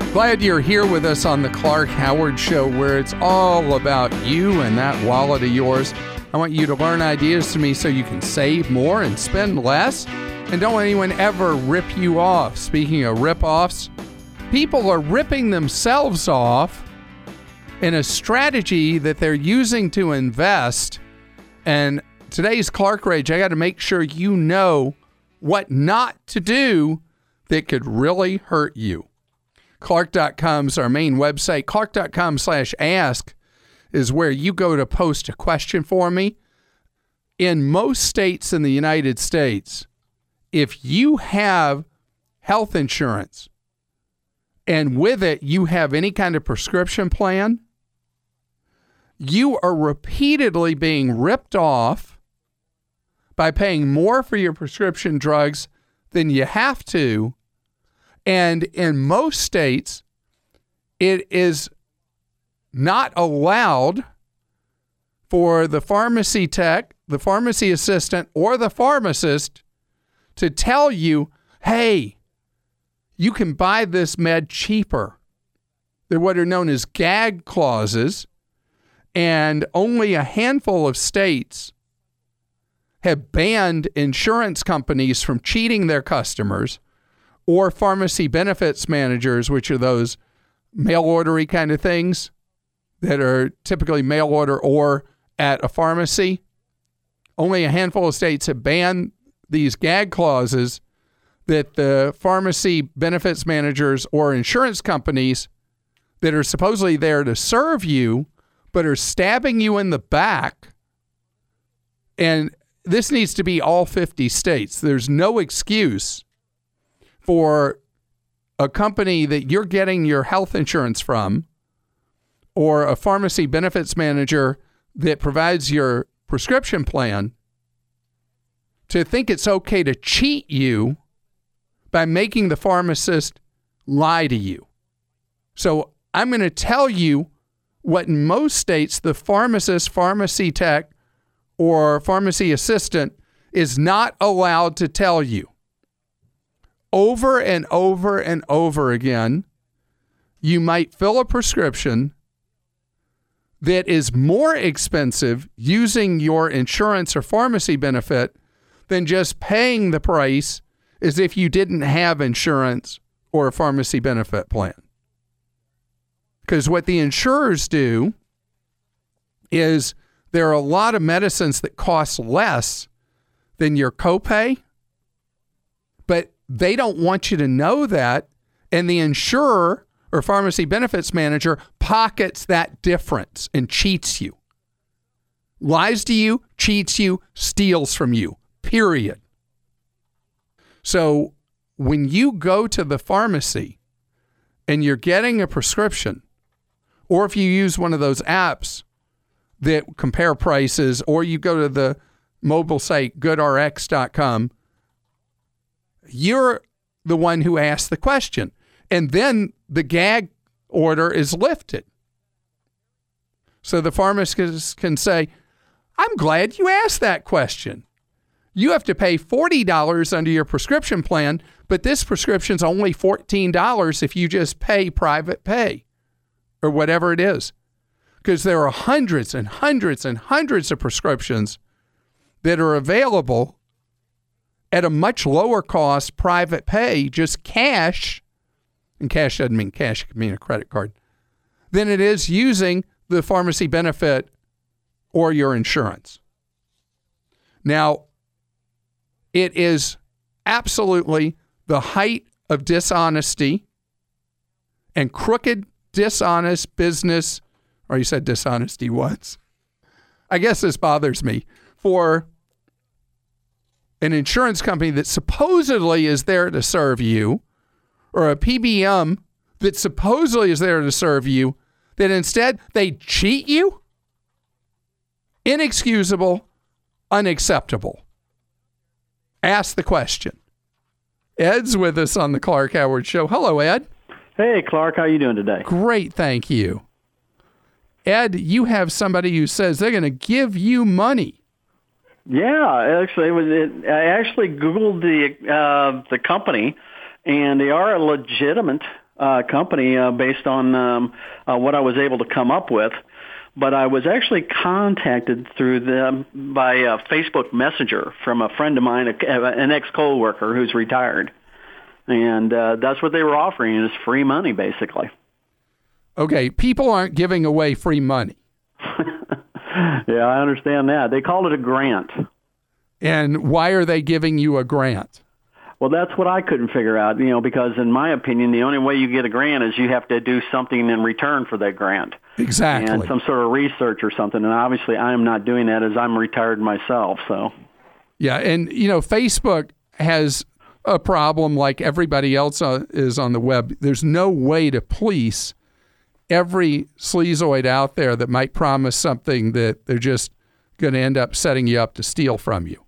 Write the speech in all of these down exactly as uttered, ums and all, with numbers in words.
Glad you're here with us on the Clark Howard Show, where it's all about you and that wallet of yours. I want you to learn ideas to me so you can save more and spend less, and don't let anyone ever rip you off. Speaking of rip-offs, people are ripping themselves off in a strategy that they're using to invest. And today's Clark Rage, I got to make sure you know what not to do that could really hurt you. Clark dot com is our main website. Clark dot com slash ask is where you go to post a question for me. In most states in the United States, if you have health insurance and with it you have any kind of prescription plan, you are repeatedly being ripped off by paying more for your prescription drugs than you have to. And in most states, it is not allowed for the pharmacy tech, the pharmacy assistant, or the pharmacist to tell you, hey, you can buy this med cheaper. They're what are known as gag clauses, and only a handful of states have banned insurance companies from cheating their customers, or pharmacy benefits managers, which are those mail ordery kind of things that are typically mail order or at a pharmacy. Only a handful of states have banned these gag clauses that the pharmacy benefits managers or insurance companies that are supposedly there to serve you, but are stabbing you in the back. And this needs to be all fifty states. There's no excuse for a company that you're getting your health insurance from, or a pharmacy benefits manager that provides your prescription plan, to think it's okay to cheat you by making the pharmacist lie to you. So I'm going to tell you what in most states the pharmacist, pharmacy tech, or pharmacy assistant is not allowed to tell you. Over and over and over again, you might fill a prescription that is more expensive using your insurance or pharmacy benefit than just paying the price as if you didn't have insurance or a pharmacy benefit plan. Because what the insurers do is there are a lot of medicines that cost less than your copay, but they don't want you to know that, and the insurer or pharmacy benefits manager pockets that difference and cheats you. Lies to you, cheats you, steals from you, period. So when you go to the pharmacy and you're getting a prescription, or if you use one of those apps that compare prices, or you go to the mobile site good R X dot com, you're the one who asked the question. And then the gag order is lifted. So the pharmacist can say, I'm glad you asked that question. You have to pay forty dollars under your prescription plan, but this prescription's only fourteen dollars if you just pay private pay or whatever it is. Because there are hundreds and hundreds and hundreds of prescriptions that are available at a much lower cost, private pay, just cash, and cash doesn't mean cash, it can mean a credit card, than it is using the pharmacy benefit or your insurance. Now, it is absolutely the height of dishonesty and crooked, dishonest business, or you said dishonesty once. I guess this bothers me. For an insurance company that supposedly is there to serve you, or a P B M that supposedly is there to serve you, that instead they cheat you? Inexcusable, unacceptable. Ask the question. Ed's with us on the Clark Howard Show. Hello, Ed. Hey, Clark. How are you doing today? Great, thank you. Ed, you have somebody who says they're going to give you money. Yeah, actually, it was, it, I actually Googled the uh, the company, and they are a legitimate uh, company uh, based on um, uh, what I was able to come up with. But I was actually contacted through them by a Facebook Messenger from a friend of mine, a, an ex-coworker who's retired. And uh, that's what they were offering, is free money, basically. Okay, people aren't giving away free money. Yeah, I understand that. They called it a grant. And why are they giving you a grant? Well, that's what I couldn't figure out, you know, because in my opinion, the only way you get a grant is you have to do something in return for that grant. Exactly. And some sort of research or something. And obviously I am not doing that, as I'm retired myself. So. Yeah, and, you know, Facebook has a problem like everybody else is on the web. There's no way to police every sleazoid out there that might promise something that they're just going to end up setting you up to steal from you.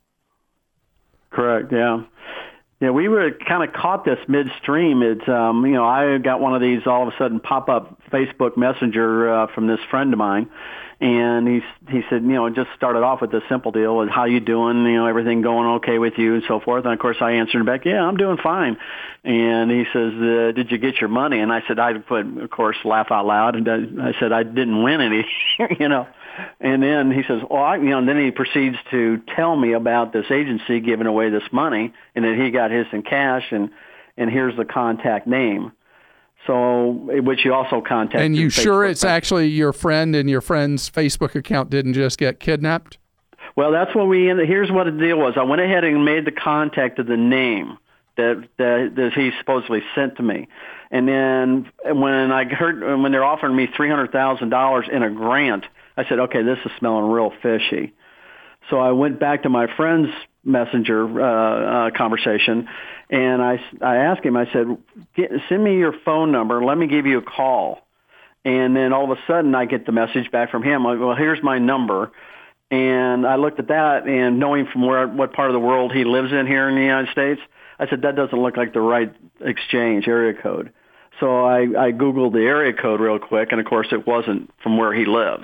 Correct, yeah. Yeah, we were kind of caught this midstream. It's, um, you know, I got one of these all of a sudden pop-up Facebook Messenger uh, from this friend of mine, and he he said, you know, it just started off with this simple deal: how you doing? You know, everything going okay with you, and so forth. And of course, I answered back, yeah, I'm doing fine. And he says, uh, did you get your money? And I said, I would, of course, laugh out loud, and I said I didn't win any, you know. And then he says, well, I, you know, and then he proceeds to tell me about this agency giving away this money, and that he got his in cash, and, and here's the contact name. So, which you also contacted. And you Facebook, sure it's right? actually your friend, and your friend's Facebook account didn't just get kidnapped? Well, that's what we, here's what the deal was. I went ahead and made the contact of the name that, that, that he supposedly sent to me. And then when I heard, when they're offering me three hundred thousand dollars in a grant, I said, okay, this is smelling real fishy. So I went back to my friend's messenger uh, uh, conversation, and I, I asked him, I said, get, send me your phone number, let me give you a call. And then all of a sudden I get the message back from him, like, well, here's my number. And I looked at that, and knowing from where what part of the world he lives in here in the United States, I said, that doesn't look like the right exchange area code. So I, I Googled the area code real quick, and of course it wasn't from where he lives.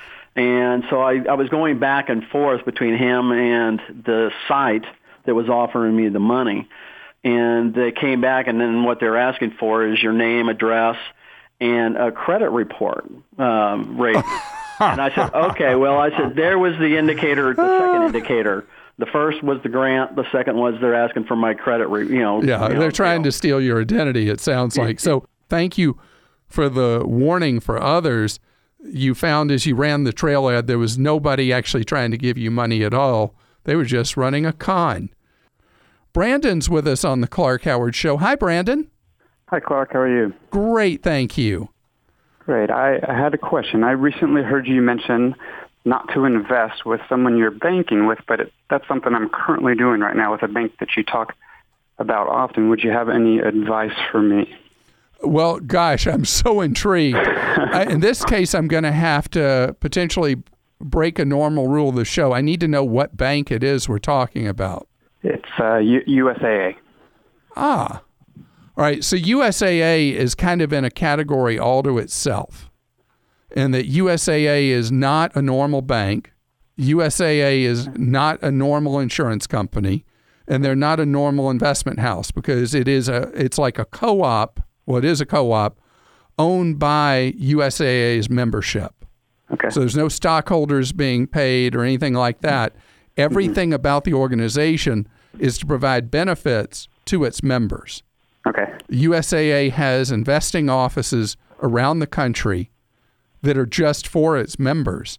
And so I, I was going back and forth between him and the site that was offering me the money. And they came back, and then what they're asking for is your name, address, and a credit report um, rate. And I said, okay, well, I said, there was the indicator, the second indicator. The first was the grant. The second was they're asking for my credit, re- you know. Yeah, you know, they're trying you know. to steal your identity, it sounds like. So thank you for the warning for others. You found as you ran the trail ad, there was nobody actually trying to give you money at all. They were just running a con. Brandon's with us on the Clark Howard Show. Hi, Brandon. Hi, Clark. How are you? Great, thank you. Great. I, I had a question. I recently heard you mention not to invest with someone you're banking with, but it, that's something I'm currently doing right now with a bank that you talk about often. Would you have any advice for me? Well, gosh, I'm so intrigued. I, in this case, I'm going to have to potentially break a normal rule of the show. I need to know what bank it is we're talking about. It's uh, U- U S A A. Ah. All right, so U S A A is kind of in a category all to itself, and that U S A A is not a normal bank. U S A A is not a normal insurance company, and they're not a normal investment house because it is a it's like a co-op. Well, it is a co-op owned by U S A A's membership. Okay. So there's no stockholders being paid or anything like that. Everything mm-hmm. about the organization is to provide benefits to its members. Okay. U S A A has investing offices around the country that are just for its members.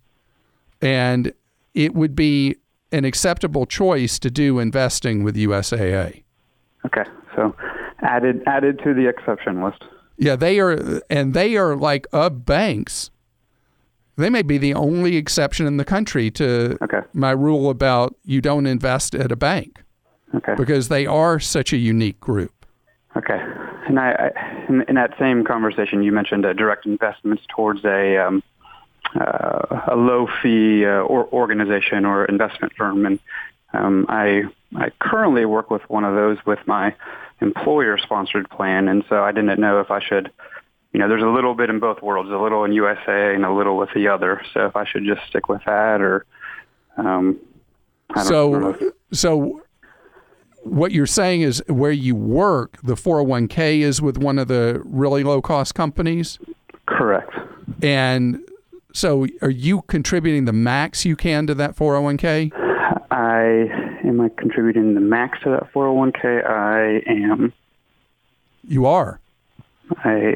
And it would be an acceptable choice to do investing with U S A A. Okay. So added added to the exception list. Yeah, they are, and they are like of banks. They may be the only exception in the country to okay. my rule about you don't invest at a bank. Okay. Because they are such a unique group. Okay. And I, I in, in that same conversation, you mentioned uh, direct investments towards a um, uh, a low fee uh, or organization or investment firm, and um, I I currently work with one of those with my employer sponsored plan, and so I didn't know if I should. You know, there's a little bit in both worlds, a little in U S A A and a little with the other. So if I should just stick with that, or um, I don't so know. so what you're saying is where you work, the four oh one k is with one of the really low-cost companies? Correct. And so are you contributing the max you can to that four oh one k? I am I contributing the max to that four oh one k? I am. You are? I,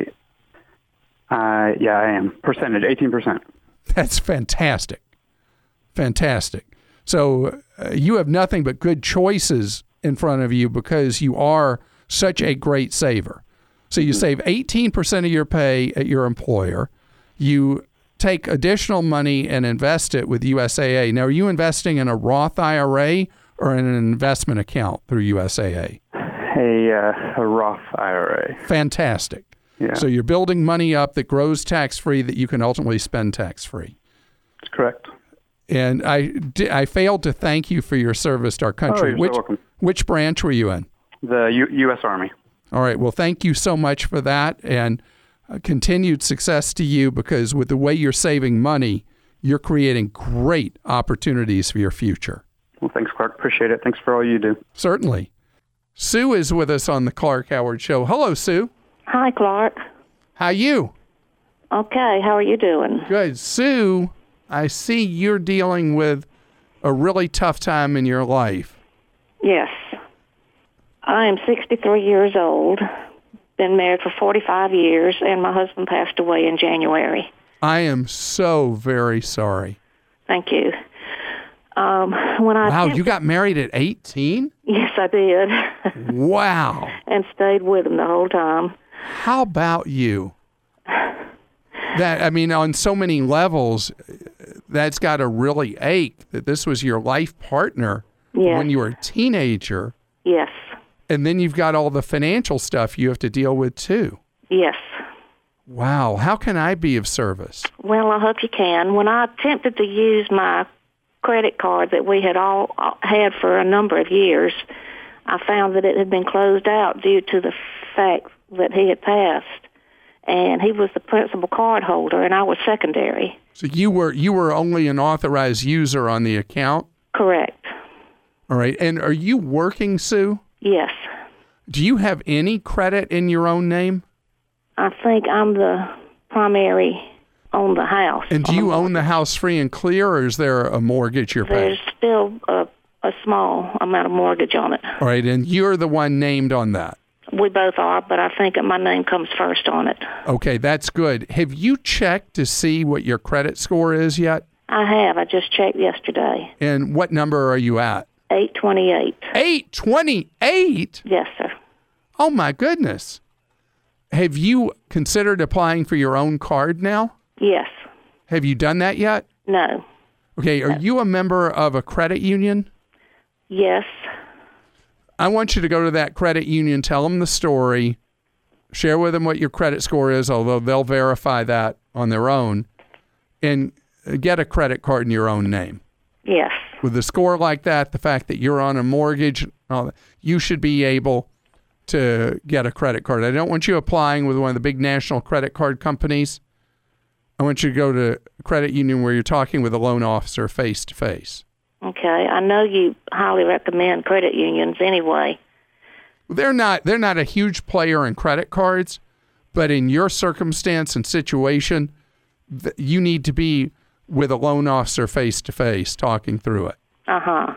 I yeah, I am. Percentage, eighteen percent. That's fantastic. Fantastic. So uh, you have nothing but good choices in front of you because you are such a great saver. So you save eighteen percent of your pay at your employer. You take additional money and invest it with U S A A. Now, are you investing in a Roth I R A or in an investment account through U S A A? A, uh, a Roth I R A. Fantastic. Yeah. So you're building money up that grows tax-free that you can ultimately spend tax-free. That's correct. And I, di- I failed to thank you for your service to our country. Oh, you're which, so welcome. Which branch were you in? The U- U.S. Army. All right. Well, thank you so much for that, and uh, continued success to you, because with the way you're saving money, you're creating great opportunities for your future. Well, thanks, Clark. Appreciate it. Thanks for all you do. Certainly. Sue is with us on the Clark Howard Show. Hello, Sue. Hi, Clark. How you? Okay, how are you doing? Good. Sue, I see you're dealing with a really tough time in your life. Yes. I am sixty-three years old, been married for forty-five years, and my husband passed away in January. I am so very sorry. Thank you. Um, when I Wow, attempted- you got married at eighteen? Yes, I did. Wow. And stayed with him the whole time. How about you? That, I mean, on so many levels, that's got to really ache that this was your life partner Yes. when you were a teenager. Yes. And then you've got all the financial stuff you have to deal with too. Yes. Wow. How can I be of service? Well, I hope you can. When I attempted to use my credit card that we had all had for a number of years, I found that it had been closed out due to the fact that he had passed, and he was the principal card holder, and I was secondary. So you were you were only an authorized user on the account? Correct. All right. And are you working, Sue? Yes. Do you have any credit in your own name? I think I'm the primary on the house. And do you own the house free and clear, or is there a mortgage you're paying? There's still a, a small amount of mortgage on it. All right, and you're the one named on that. We both are, but I think that my name comes first on it. Okay, that's good. Have you checked to see what your credit score is yet? I have. I just checked yesterday. And what number are you at? eight twenty-eight. eight twenty-eight? Yes, sir. Oh, my goodness. Have you considered applying for your own card now? Yes. Have you done that yet? No. Okay, are you a member of a credit union? Yes. I want you to go to that credit union, tell them the story, share with them what your credit score is, although they'll verify that on their own, and get a credit card in your own name. Yes. With a score like that, the fact that you're on a mortgage, all that, you should be able to get a credit card. I don't want you applying with one of the big national credit card companies. I want you to go to a credit union where you're talking with a loan officer face to face. Okay. I know you highly recommend credit unions anyway. They're not they're not a huge player in credit cards, but in your circumstance and situation, th- you need to be with a loan officer face to face talking through it. Uh-huh.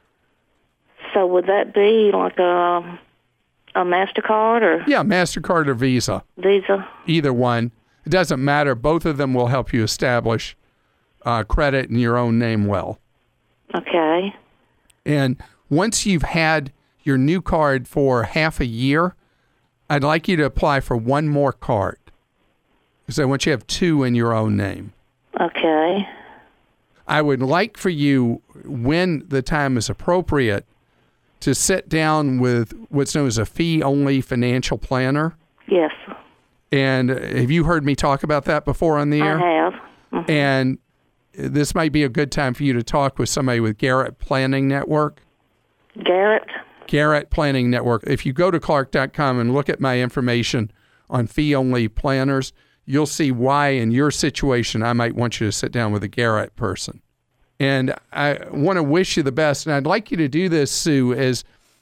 So would that be like a, a MasterCard or? Yeah, MasterCard or Visa. Visa? Either one. It doesn't matter. Both of them will help you establish uh, credit in your own name well. Okay. And once you've had your new card for half a year, I'd like you to apply for one more card, because I want you to have two in your own name. Okay. I would like for you, when the time is appropriate, to sit down with what's known as a fee-only financial planner. Yes. And have you heard me talk about that before on the air? I have. Mm-hmm. And this might be a good time for you to talk with somebody with Garrett Planning Network. Garrett? Garrett Planning Network. If you go to clark dot com and look at my information on fee-only planners, you'll see why in your situation I might want you to sit down with a Garrett person. And I want to wish you the best. And I'd like you to do this, Sue, as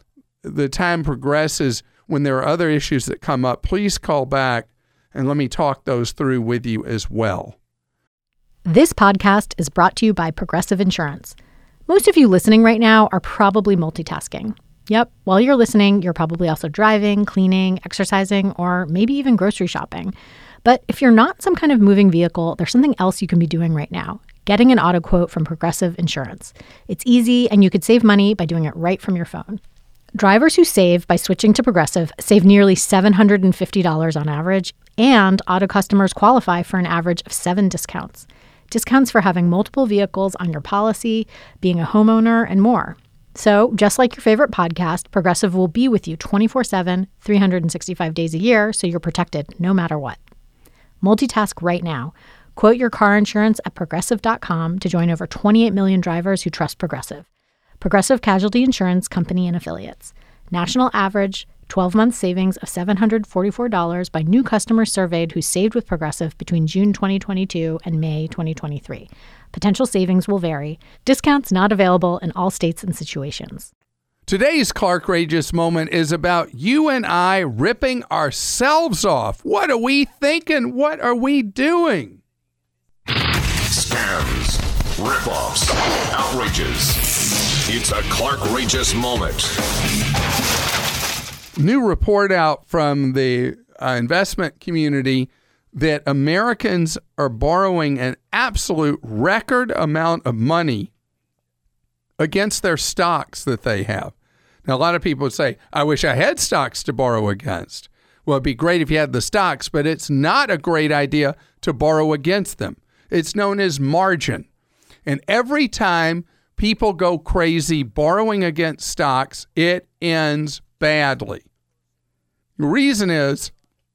the time progresses, when there are other issues that come up, please call back and let me talk those through with you as well. This podcast is brought to you by Progressive Insurance. Most of you listening right now are probably multitasking. Yep, while you're listening, you're probably also driving, cleaning, exercising, or maybe even grocery shopping. But if you're not some kind of moving vehicle, there's something else you can be doing right now. Getting an auto quote from Progressive Insurance. It's easy, and you could save money by doing it right from your phone. Drivers who save by switching to Progressive save nearly seven hundred fifty dollars on average, and auto customers qualify for an average of seven discounts. Discounts for having multiple vehicles on your policy, being a homeowner, and more. So, just like your favorite podcast, Progressive will be with you twenty-four seven, three hundred sixty-five days a year, so you're protected no matter what. Multitask right now. Quote your car insurance at Progressive dot com to join over twenty-eight million drivers who trust Progressive. Progressive Casualty Insurance Company and Affiliates. National average twelve-month savings of seven hundred forty-four dollars by new customers surveyed who saved with Progressive between June twenty twenty-two and May twenty twenty-three. Potential savings will vary. Discounts not available in all states and situations. Today's Clarkrageous moment is about you and I ripping ourselves off. What are we thinking? What are we doing? Scams, rip-offs, outrages. It's a Clarkrageous moment. New report out from the uh, investment community that Americans are borrowing an absolute record amount of money against their stocks that they have. Now, a lot of people would say, I wish I had stocks to borrow against. Well, it'd be great if you had the stocks, but it's not a great idea to borrow against them. It's known as margin. And every time people go crazy borrowing against stocks, it ends badly. The reason is,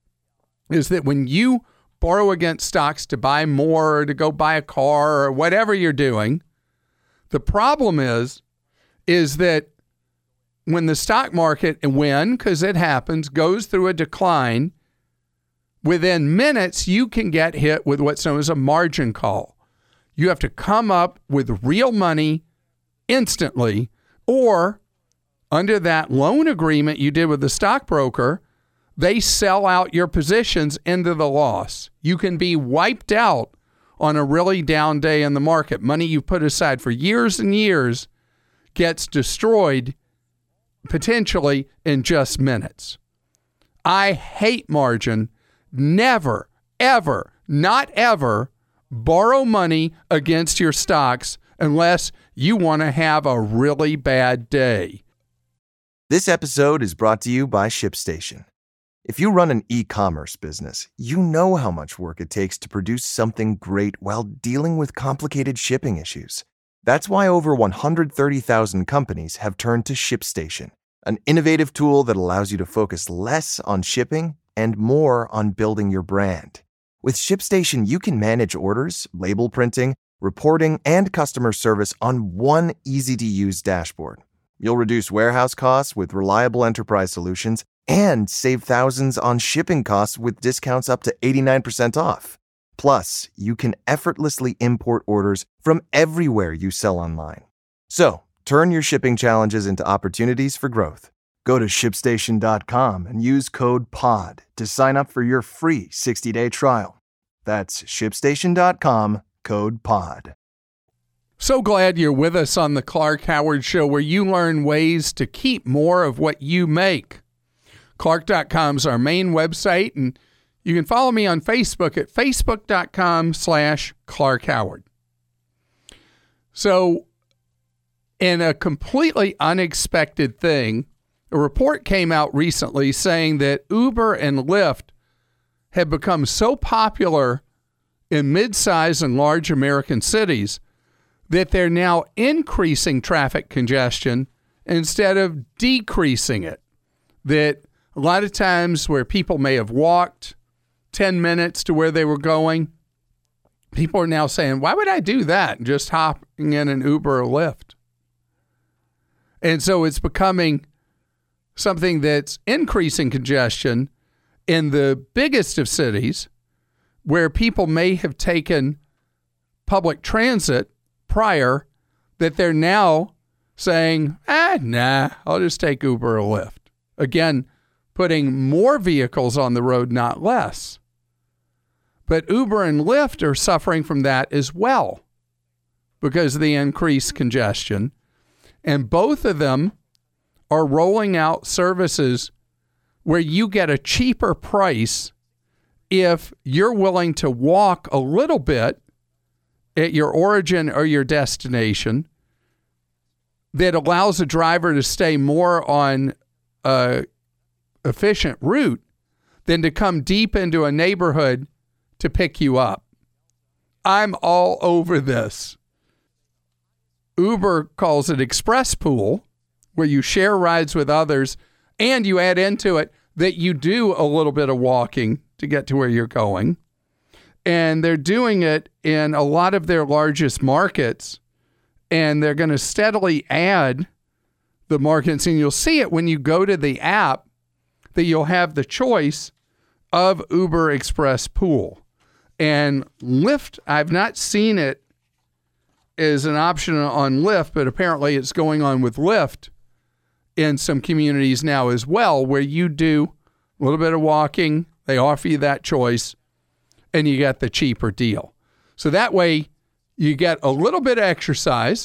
is that when you borrow against stocks to buy more or to go buy a car or whatever you're doing, the problem is, is that when the stock market, and when, because it happens, goes through a decline, within minutes, you can get hit with what's known as a margin call. You have to come up with real money instantly, or under that loan agreement you did with the stockbroker, they sell out your positions into the loss. You can be wiped out on a really down day in the market. Money you put aside for years and years gets destroyed potentially in just minutes. I hate margin. Never, ever, not ever borrow money against your stocks unless you want to have a really bad day. This episode is brought to you by ShipStation. If you run an e-commerce business, you know how much work it takes to produce something great while dealing with complicated shipping issues. That's why over one hundred thirty thousand companies have turned to ShipStation, an innovative tool that allows you to focus less on shipping and more on building your brand. With ShipStation, you can manage orders, label printing, reporting, and customer service on one easy-to-use dashboard. You'll reduce warehouse costs with reliable enterprise solutions and save thousands on shipping costs with discounts up to eighty-nine percent off. Plus, you can effortlessly import orders from everywhere you sell online. So, turn your shipping challenges into opportunities for growth. Go to ship station dot com and use code P O D to sign up for your free sixty-day trial. That's ship station dot com, code P O D. So glad you're with us on the Clark Howard Show, where you learn ways to keep more of what you make. Clark dot com is our main website, and you can follow me on Facebook at facebook dot com slash Clark Howard. So, in a completely unexpected thing, a report came out recently saying that Uber and Lyft have become so popular in mid-size and large American cities that they're now increasing traffic congestion instead of decreasing it. That a lot of times where people may have walked ten minutes to where they were going, people are now saying, why would I do that? Just hopping in an Uber or Lyft. And so it's becoming something that's increasing congestion in the biggest of cities where people may have taken public transit prior, that they're now saying, ah, nah, I'll just take Uber or Lyft. Again, putting more vehicles on the road, not less. But Uber and Lyft are suffering from that as well because of the increased congestion. And both of them are rolling out services where you get a cheaper price if you're willing to walk a little bit at your origin or your destination, that allows a driver to stay more on a efficient route than to come deep into a neighborhood to pick you up. I'm all over this. Uber calls it Express Pool, where you share rides with others and you add into it that you do a little bit of walking to get to where you're going. And they're doing it in a lot of their largest markets, and they're going to steadily add the markets. And you'll see it when you go to the app that you'll have the choice of Uber Express Pool. And Lyft, I've not seen it as an option on Lyft, but apparently it's going on with Lyft in some communities now as well, where you do a little bit of walking. They offer you that choice, and you get the cheaper deal. So that way you get a little bit of exercise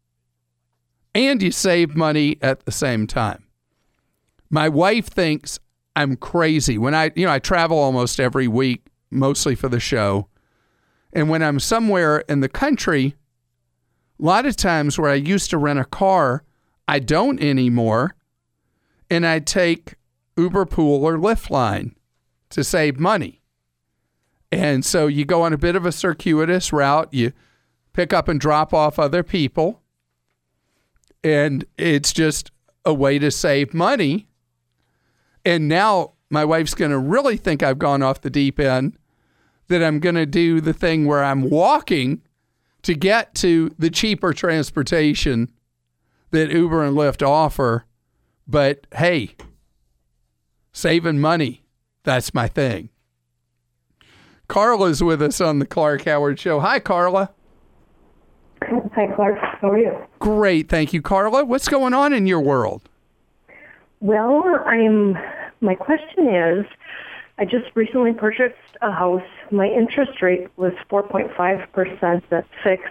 and you save money at the same time. My wife thinks I'm crazy. When I, you know, I travel almost every week, mostly for the show. And when I'm somewhere in the country, a lot of times where I used to rent a car, I don't anymore. And I take Uber Pool or Lyft Line to save money. And so you go on a bit of a circuitous route. You pick up and drop off other people. And it's just a way to save money. And now my wife's going to really think I've gone off the deep end, that I'm going to do the thing where I'm walking to get to the cheaper transportation that Uber and Lyft offer. But hey, saving money, that's my thing. Carla's with us on the Clark Howard Show. Hi, Carla. Hi, Clark. How are you? Great, thank you, Carla. What's going on in your world? Well, I'm. My question is, I just recently purchased a house. My interest rate was four point five percent. That's fixed.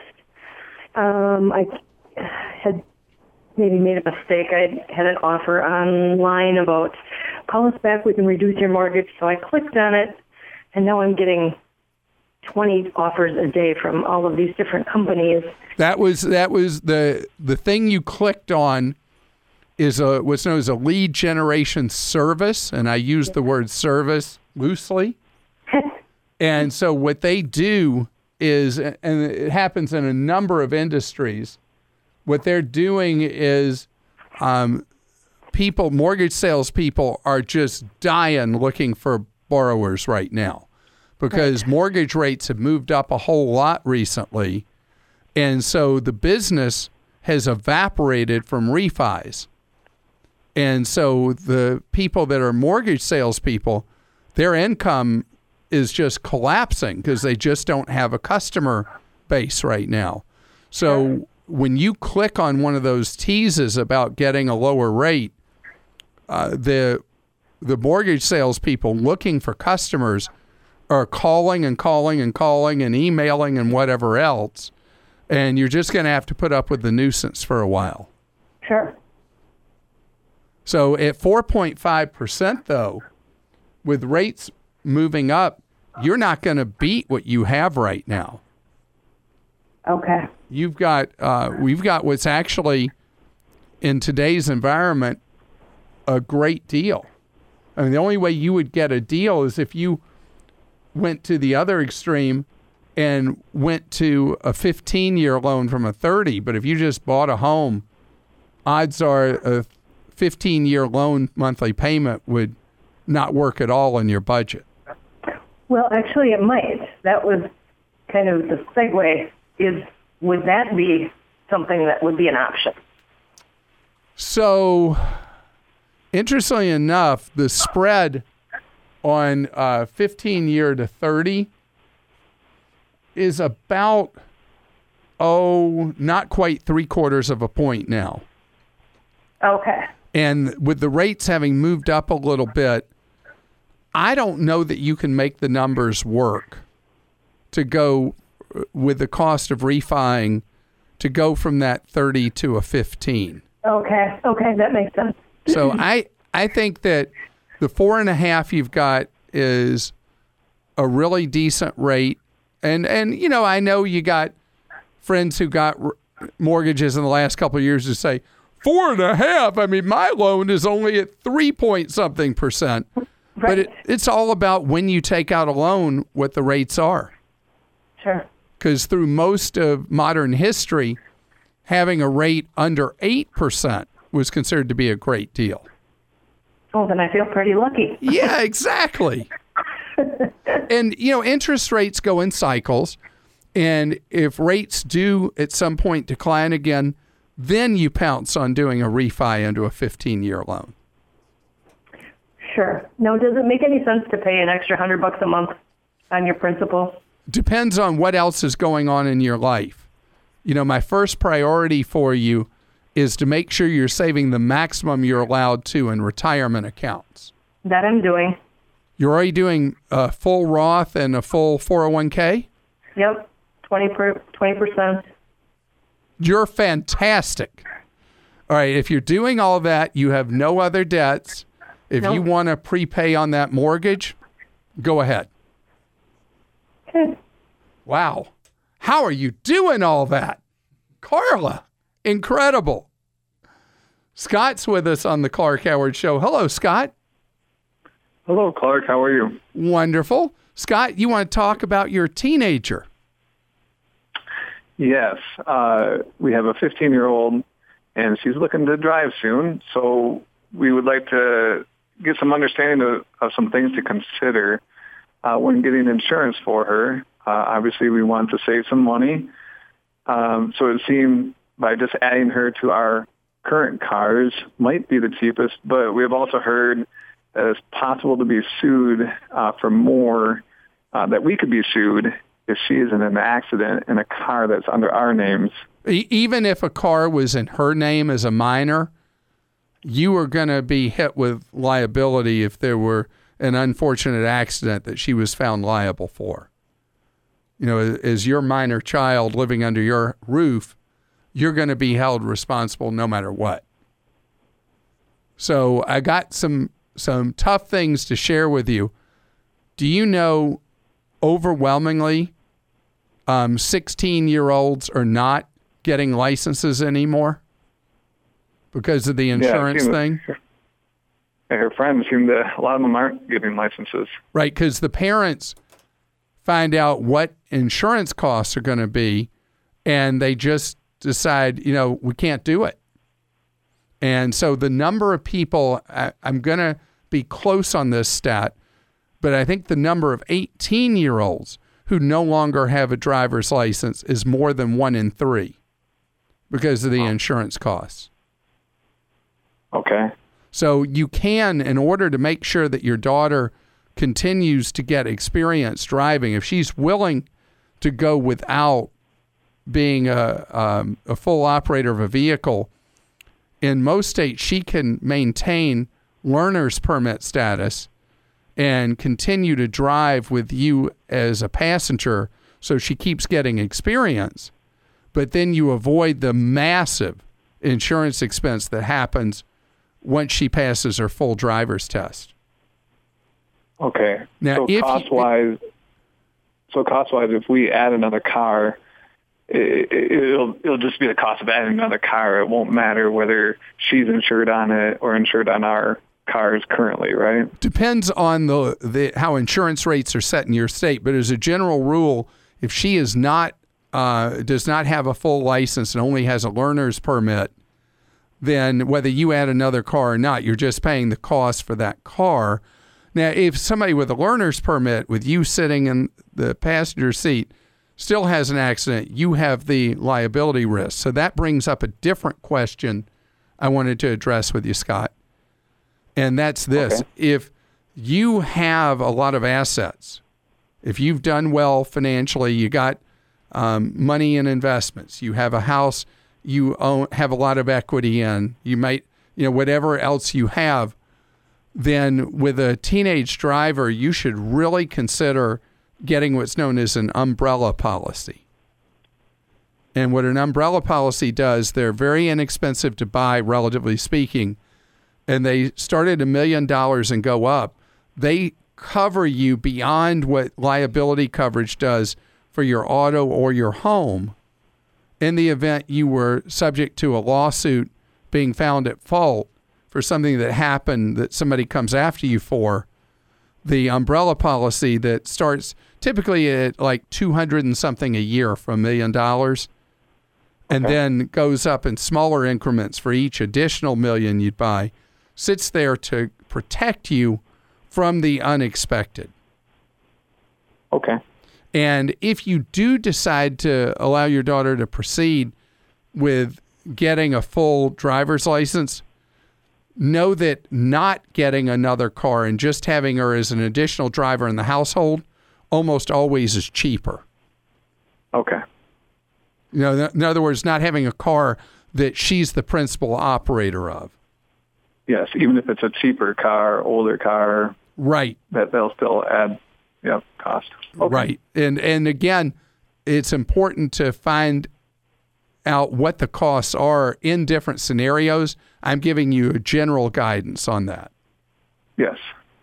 Um, I had maybe made a mistake. I had an offer online about, call us back, we can reduce your mortgage. So I clicked on it, and now I'm getting twenty offers a day from all of these different companies. That was that was the the thing you clicked on is a what's known as a lead generation service, and I use the word service loosely. And so what they do is, and it happens in a number of industries, what they're doing is um, people, mortgage salespeople are just dying looking for borrowers right now because right. mortgage rates have moved up a whole lot recently. And so the business has evaporated from refis. And so the people that are mortgage salespeople, their income is just collapsing because they just don't have a customer base right now. So when you click on one of those teases about getting a lower rate, uh, the the mortgage salespeople looking for customers are calling and calling and calling and emailing and whatever else, and you're just going to have to put up with the nuisance for a while. Sure. So at four point five percent, though, with rates moving up, you're not going to beat what you have right now. Okay. You've got, uh, we've got what's actually, in today's environment, a great deal. I mean, the only way you would get a deal is if you went to the other extreme and went to a fifteen-year loan from a thirty. But if you just bought a home, odds are a fifteen-year loan monthly payment would not work at all in your budget. Well, actually, it might. That was kind of the segue. Is would that be something that would be an option? So, interestingly enough, the spread on uh, fifteen-year to thirty is about oh, not quite three quarters of a point now. Okay. And with the rates having moved up a little bit, I don't know that you can make the numbers work to go with the cost of refining to go from that thirty to a fifteen. Okay. Okay. That makes sense. So I, I think that the four and a half you've got is a really decent rate. And, and you know, I know you got friends who got r- mortgages in the last couple of years who say, four and a half? I mean, my loan is only at three point something percent. Right. But it, it's all about when you take out a loan, what the rates are. Sure. Because through most of modern history, having a rate under eight percent was considered to be a great deal. Oh, then I feel pretty lucky. Yeah, exactly. And, you know, interest rates go in cycles. And if rates do at some point decline again, then you pounce on doing a refi into a fifteen-year loan. Sure. Now, does it make any sense to pay an extra hundred bucks a month on your principal? Depends on what else is going on in your life. You know, my first priority for you is to make sure you're saving the maximum you're allowed to in retirement accounts. That I'm doing. You're already doing a full Roth and a full four oh one k? Yep, twenty percent. You're fantastic. All right, if you're doing all that, you have no other debts. If nope. you want to prepay on that mortgage, go ahead. Okay. Wow. How are you doing all that? Carla, incredible. Scott's with us on the Clark Howard Show. Hello, Scott. Hello, Clark. How are you? Wonderful. Scott, you want to talk about your teenager? Yes. Uh, we have a fifteen-year-old, and she's looking to drive soon, so we would like to get some understanding of, of some things to consider uh, when getting insurance for her. Uh, obviously, we want to save some money, um, so it seemed by just adding her to our current cars might be the cheapest, but we have also heard that it's possible to be sued uh, for more, uh, that we could be sued if she is in an accident in a car that's under our names. Even if a car was in her name as a minor, you were going to be hit with liability if there were an unfortunate accident that she was found liable for. You know, as your minor child living under your roof, you're going to be held responsible no matter what. So I got some some tough things to share with you. Do you know overwhelmingly um, sixteen-year-olds are not getting licenses anymore because of the insurance yeah, thing? That, her friends seem to, a lot of them aren't getting licenses. Right, because the parents find out what insurance costs are going to be, and they just decide, you know, we can't do it. And so the number of people, I, I'm going to be close on this stat, but I think the number of eighteen-year-olds who no longer have a driver's license is more than one in three because of the insurance costs. Okay. So you can, in order to make sure that your daughter continues to get experience driving, if she's willing to go without being a, um, a full operator of a vehicle, in most states she can maintain learner's permit status and continue to drive with you as a passenger so she keeps getting experience. But then you avoid the massive insurance expense that happens once she passes her full driver's test. Okay. Now, so if cost-wise, you, so cost-wise, if we add another car, it, it'll it'll just be the cost of adding another car. It won't matter whether she's insured on it or insured on our cars currently, right? Depends on the, the how insurance rates are set in your state. But as a general rule, if she is not uh, does not have a full license and only has a learner's permit, then whether you add another car or not, you're just paying the cost for that car. Now, if somebody with a learner's permit, with you sitting in the passenger seat, still has an accident, you have the liability risk. So that brings up a different question I wanted to address with you, Scott. And that's this. Okay. If you have a lot of assets, if you've done well financially, you got um, money in investments. You have a house you own, have a lot of equity in. You might, you know, whatever else you have. Then with a teenage driver, you should really consider getting what's known as an umbrella policy. And what an umbrella policy does, they're very inexpensive to buy, relatively speaking, and they start at a million dollars and go up. They cover you beyond what liability coverage does for your auto or your home in the event you were subject to a lawsuit being found at fault for something that happened that somebody comes after you for. The umbrella policy that starts typically at like two hundred and something a year for a million dollars, and Okay. then goes up in smaller increments for each additional million you'd buy, sits there to protect you from the unexpected. Okay. And if you do decide to allow your daughter to proceed with getting a full driver's license, know that not getting another car and just having her as an additional driver in the household almost always is cheaper. Okay. You know, in other words, not having a car that she's the principal operator of. Yes, even if it's a cheaper car, older car, Right. that they'll still add, yep, cost. Okay. Right. And and again, it's important to find out what the costs are in different scenarios. I'm giving you a general guidance on that. Yes.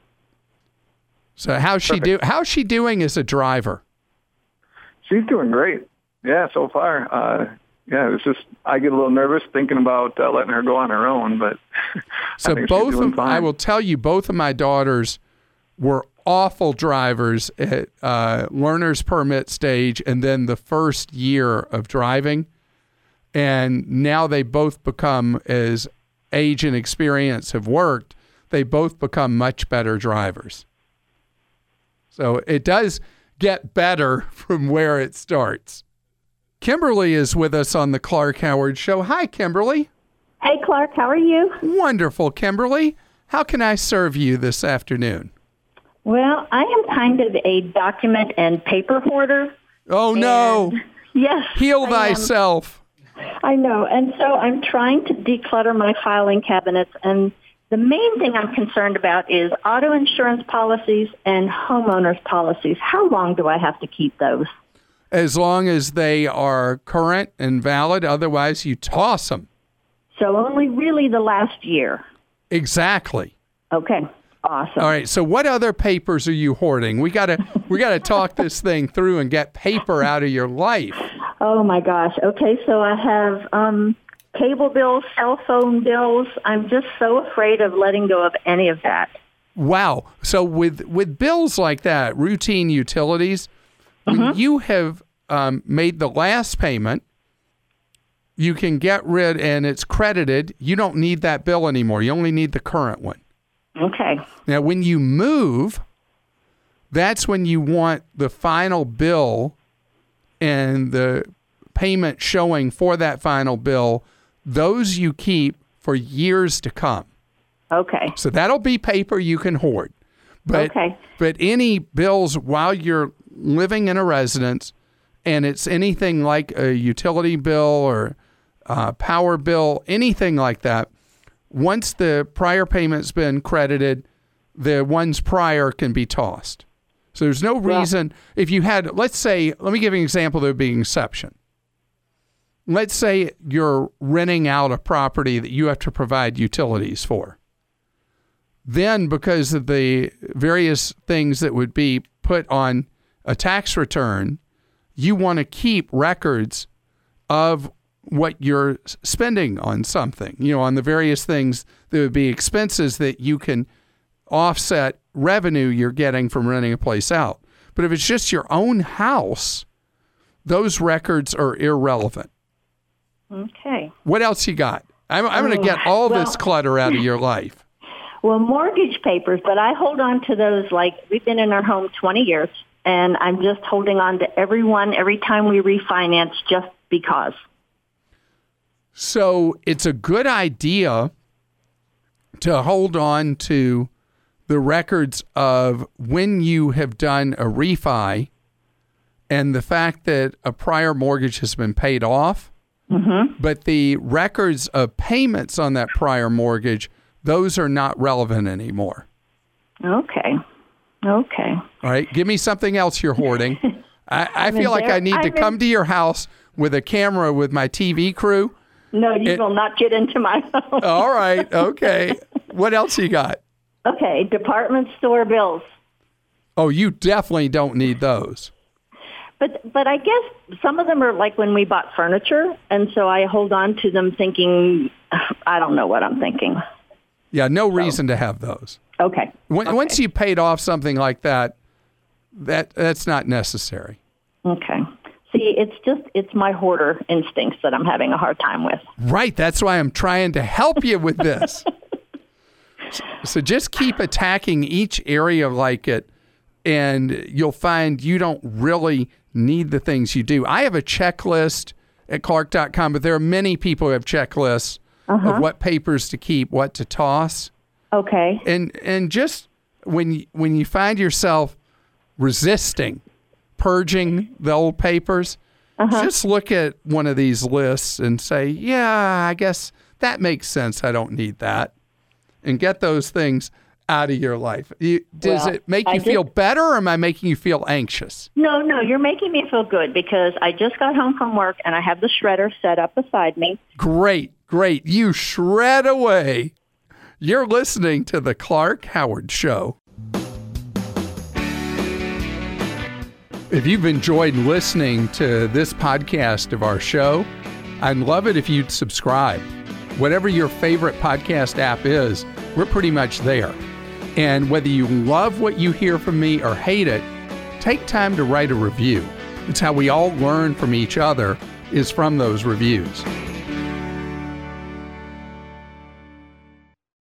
So how's she do how's she doing as a driver? She's doing great. Yeah, so far. Uh, yeah, it's just I get a little nervous thinking about uh, letting her go on her own, but So I think both she's doing of fine. I will tell you, both of my daughters were awful drivers at uh, learner's permit stage and then the first year of driving. And now they both become, as age and experience have worked, they both become much better drivers. So it does get better from where it starts. Kimberly is with us on the Clark Howard Show. Hi, Kimberly. Hey, Clark, how are you? Wonderful, Kimberly. How can I serve you this afternoon? Well, I am kind of a document and paper hoarder. Oh, no. And, yes. Heal I am. thyself. I know. And so I'm trying to declutter my filing cabinets. And the main thing I'm concerned about is auto insurance policies and homeowners policies. How long do I have to keep those? As long as they are current and valid. Otherwise, you toss them. So only really the last year. Exactly. Okay. Awesome. All right. So what other papers are you hoarding? We gotta we gotta talk this thing through and get paper out of your life. Oh my gosh. Okay, so I have um, cable bills, cell phone bills. I'm just so afraid of letting go of any of that. Wow. So with with bills like that, routine utilities, when Mm-hmm. you have um, made the last payment, you can get rid and it's credited. You don't need that bill anymore. You only need the current one. Okay. Now, when you move, that's when you want the final bill and the payment showing for that final bill. Those you keep for years to come. Okay. So that'll be paper you can hoard. But, Okay. But any bills while you're living in a residence, and it's anything like a utility bill or a power bill, anything like that, once the prior payment's been credited, the ones prior can be tossed. So there's no reason, if you had, let's say, let me give you an example that would be an exception. Let's say you're renting out a property that you have to provide utilities for. Then, because of the various things that would be put on a tax return, you want to keep records of what you're spending on something, you know, on the various things that would be expenses that you can offset revenue you're getting from renting a place out. But if it's just your own house, those records are irrelevant. Okay. What else you got? I'm, I'm going to get all well- this clutter out of your life. Well, mortgage papers, but I hold on to those like we've been in our home twenty years, and I'm just holding on to every one every time we refinance just because. So it's a good idea to hold on to the records of when you have done a refi and the fact that a prior mortgage has been paid off, Mm-hmm. but the records of payments on that prior mortgage, those are not relevant anymore. Okay. Okay. All right. Give me something else you're hoarding. I, I feel like I need I'm to in- come to your house with a camera with my T V crew. No, you It- will not get into my home. All right. Okay. What else you got? Okay, department store bills. Oh, you definitely don't need those. But but I guess some of them are like when we bought furniture, and so I hold on to them thinking, I don't know what I'm thinking. Yeah, no reason to have those. Okay. When, okay. Once you paid off something like that, that that's not necessary. Okay. See, it's just, it's my hoarder instincts that I'm having a hard time with. Right. That's why I'm trying to help you with this. so, so just keep attacking each area like it, and you'll find you don't really need the things you do. I have a checklist at Clark dot com, but there are many people who have checklists Uh-huh. of what papers to keep, what to toss. Okay. And and just when you, when you find yourself resisting purging the old papers, Uh-huh. just look at one of these lists and say, yeah, I guess that makes sense. I don't need that. And get those things out of your life. You, does Well, it make I you feel did- better, or am I making you feel anxious? No, no, you're making me feel good because I just got home from work and I have the shredder set up beside me. Great, great. You shred away. You're listening to The Clark Howard Show. If you've enjoyed listening to this podcast of our show, I'd love it if you'd subscribe. Whatever your favorite podcast app is, we're pretty much there. And whether you love what you hear from me or hate it, take time to write a review. It's how we all learn from each other, is from those reviews.